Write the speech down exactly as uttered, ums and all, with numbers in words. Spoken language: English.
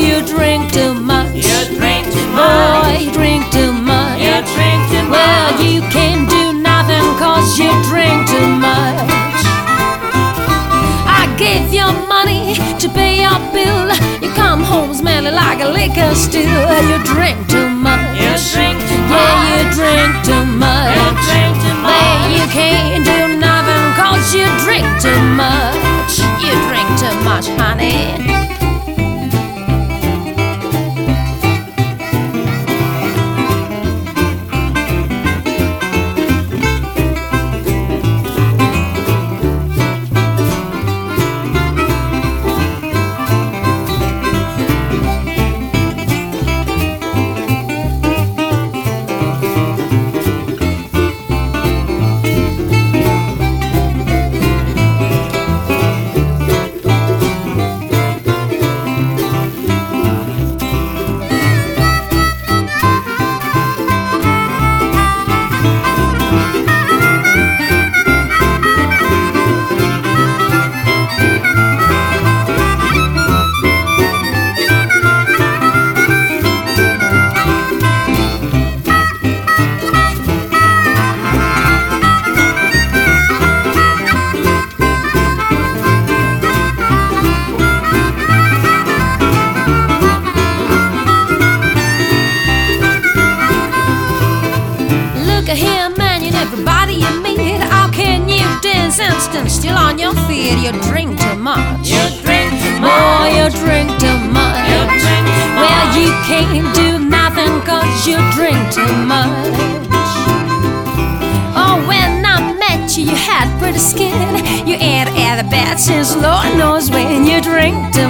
you drink too much. You drink too Boy, much. you drink too much. You drink too much. Well, you can't do nothing cause you drink too much. I gave you money to pay your bill. You come home smelling like a liquor still. You drink too much. You drink too much. Yeah, you drink too much. You drink too much. Well, you can't do nothing cause you drink too much. You drink too much, honey. Here, man, and everybody you meet, how can you dance instant still on your feet? You drink too much. You drink too much. Boy, you drink too much. You drink too much. Well, you can't do nothing cause you drink too much. Oh, when I met you, you had pretty skin. You ain't had a bad since Lord knows when. You drink too